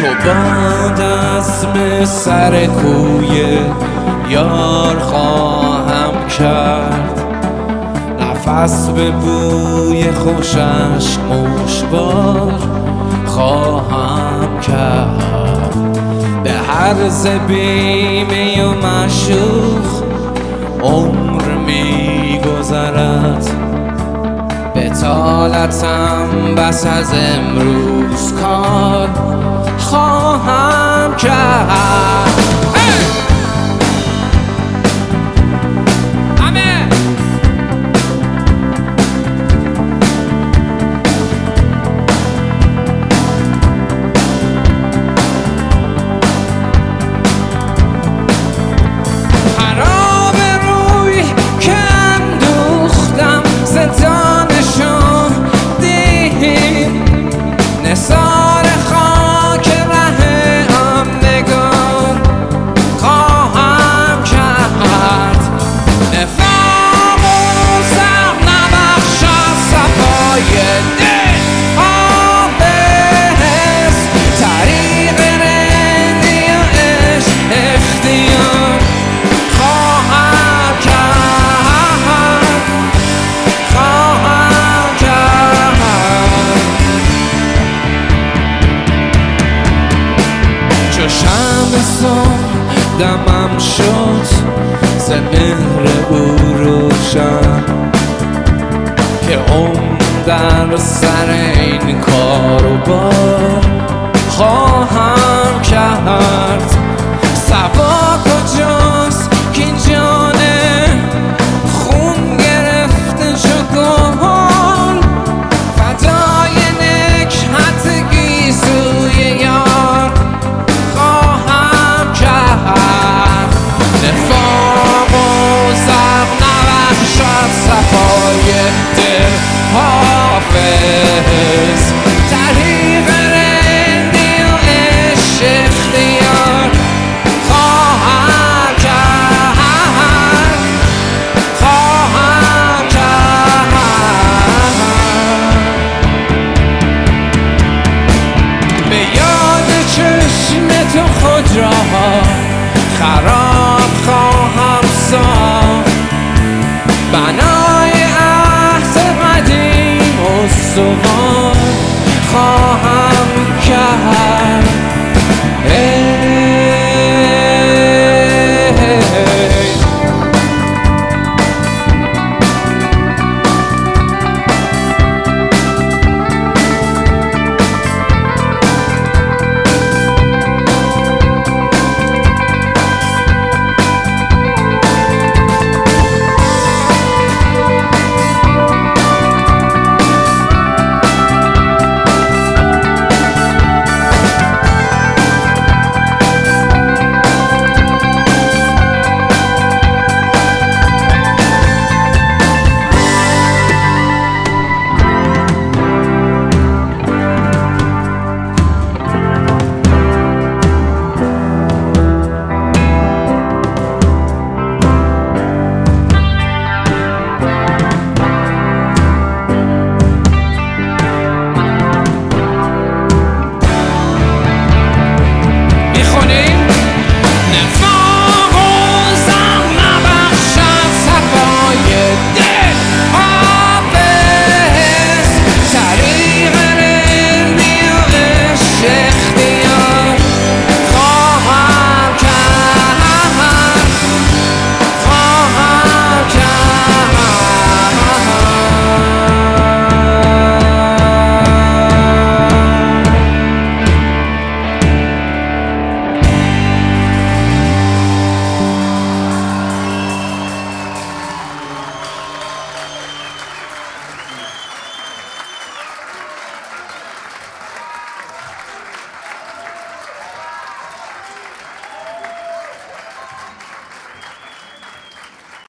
چو باد از سر کوی یار خواهم کرد، نفس به بوی خوشش مشوار خواهم کرد. به هرز بیمه و مشوخ عمر می گذرد، به طالتم بس از امروز کار خواهم کرد. نثار خاک ره همدگان خواهم کرد، نفاق و زغ نبخشد صفای دل حافظ، طریق رندی و عشق اختیار خواهم کرد، خواهم کرد. چو شمع صبح دمم شد ز مهر او روشن، که در سر این کار و بار خواهم کرد. سبا کجاست کین جان خون گرفته چو گل، فدای نکهت گیسوی یار خواهم کرد. نفاق و زغ نبخشد صفای دل حافظ، طریق رندی و عشق اختیار خواهم کرد، خواهم کرد. به یاد چشم تو خود را خراب خواهم ساخت، بنای عهد قدیم استوار خواهم کرد.